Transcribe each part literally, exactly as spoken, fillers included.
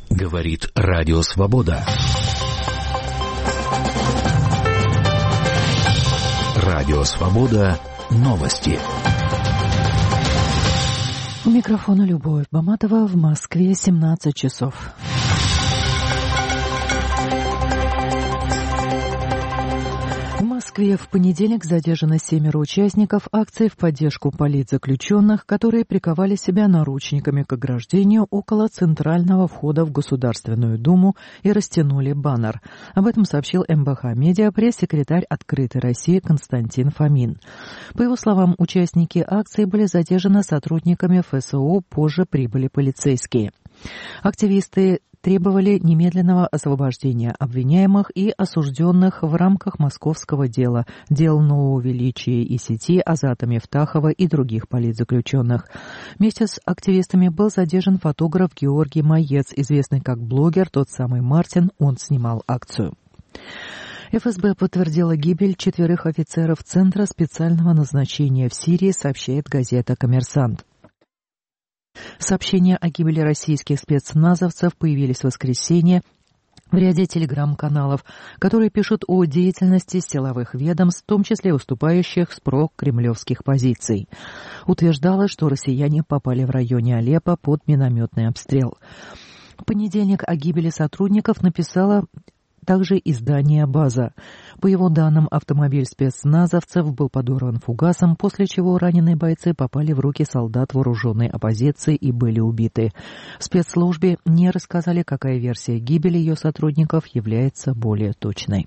Говорит Радио Свобода. Радио Свобода. Новости. У микрофона Любовь Баматова. В Москве семнадцать часов. В Москве в понедельник задержано семеро участников акции в поддержку политзаключенных, которые приковали себя наручниками к ограждению около центрального входа в Государственную Думу и растянули баннер. Об этом сообщил эм бэ ха Медиа пресс-секретарь «Открытой России» Константин Фомин. По его словам, участники акции были задержаны сотрудниками эф эс о, позже прибыли полицейские. Активисты требовали немедленного освобождения обвиняемых и осужденных в рамках московского дела, дел Нового Величия и сети Азата Мифтахова и других политзаключенных. Вместе с активистами был задержан фотограф Георгий Маец, известный как блогер, тот самый Мартин, он снимал акцию. эф эс бэ подтвердила гибель четверых офицеров Центра специального назначения в Сирии, сообщает газета «Коммерсант». Сообщения о гибели российских спецназовцев появились в воскресенье в ряде телеграм-каналов, которые пишут о деятельности силовых ведомств, в том числе выступающих с прокремлевских позиций. Утверждалось, что россияне попали в районе Алеппо под минометный обстрел. В понедельник о гибели сотрудников написала также издание «База». По его данным, автомобиль спецназовцев был подорван фугасом, после чего раненые бойцы попали в руки солдат вооруженной оппозиции и были убиты. В спецслужбе не рассказали, какая версия гибели ее сотрудников является более точной.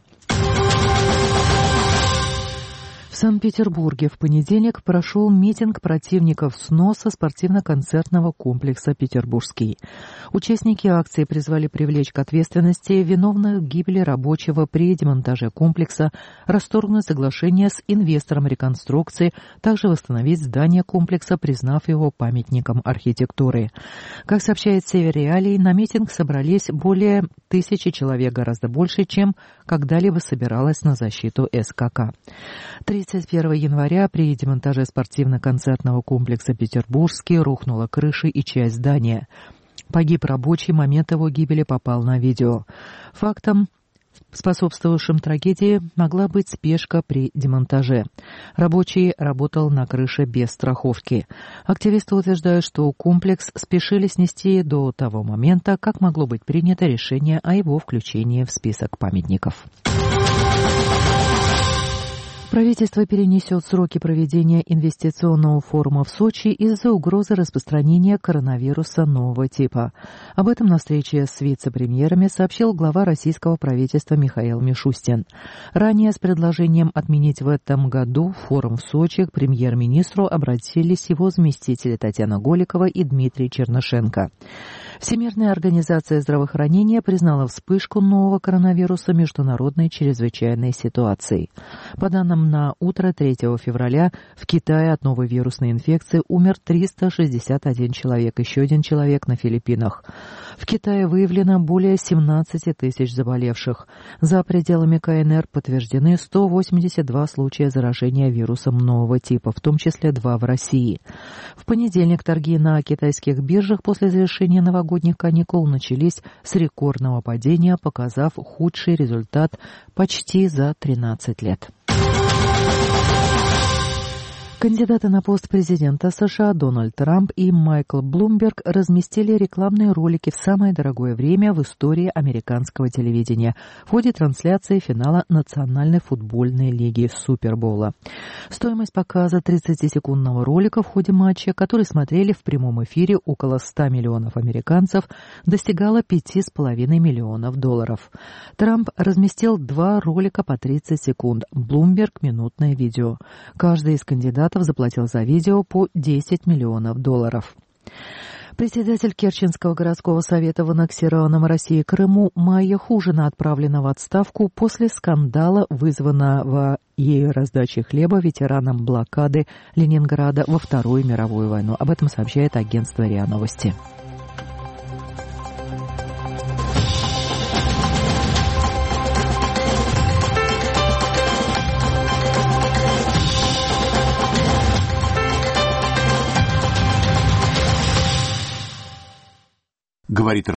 В Санкт-Петербурге в понедельник прошел митинг противников сноса спортивно-концертного комплекса «Петербургский». Участники акции призвали привлечь к ответственности виновных в гибели рабочего при демонтаже комплекса, расторгнуть соглашение с инвестором реконструкции, также восстановить здание комплекса, признав его памятником архитектуры. Как сообщает Север Реалии, на митинг собрались более тысячи человек, гораздо больше, чем когда-либо собиралось на защиту эс ка ка. тридцать первого января при демонтаже спортивно-концертного комплекса «Петербургский» рухнула крыша и часть здания. Погиб рабочий, момент его гибели попал на видео. Фактом, способствовавшим трагедии, могла быть спешка при демонтаже. Рабочий работал на крыше без страховки. Активисты утверждают, что комплекс спешили снести до того момента, как могло быть принято решение о его включении в список памятников. Правительство перенесет сроки проведения инвестиционного форума в Сочи из-за угрозы распространения коронавируса нового типа. Об этом на встрече с вице-премьерами сообщил глава российского правительства Михаил Мишустин. Ранее с предложением отменить в этом году форум в Сочи к премьер-министру обратились его заместители Татьяна Голикова и Дмитрий Чернышенко. Всемирная организация здравоохранения признала вспышку нового коронавируса международной чрезвычайной ситуацией. По данным на утро третьего февраля в Китае от новой вирусной инфекции умер триста шестьдесят один человек, еще один человек на Филиппинах. В Китае выявлено более семнадцать тысяч заболевших. За пределами ка эн эр подтверждены сто восемьдесят два случая заражения вирусом нового типа, в том числе два в России. В понедельник торги на китайских биржах после завершения новогодних каникул начались с рекордного падения, показав худший результат почти за тринадцать лет. Кандидаты на пост президента США Дональд Трамп и Майкл Блумберг разместили рекламные ролики в самое дорогое время в истории американского телевидения в ходе трансляции финала Национальной футбольной лиги Супербоула. Стоимость показа тридцатисекундного ролика в ходе матча, который смотрели в прямом эфире около ста миллионов американцев, достигала пяти с половиной миллионов долларов. Трамп разместил два ролика по тридцать секунд, Блумберг — минутное видео. Каждый из кандидатов заплатил за видео по десять миллионов долларов. Председатель Керченского городского совета в аннексированном России Крыму Майя Хужина отправлена в отставку после скандала, вызванного ею раздачей хлеба ветеранам блокады Ленинграда во Вторую мировую войну. Об этом сообщает агентство РИА Новости. Говорит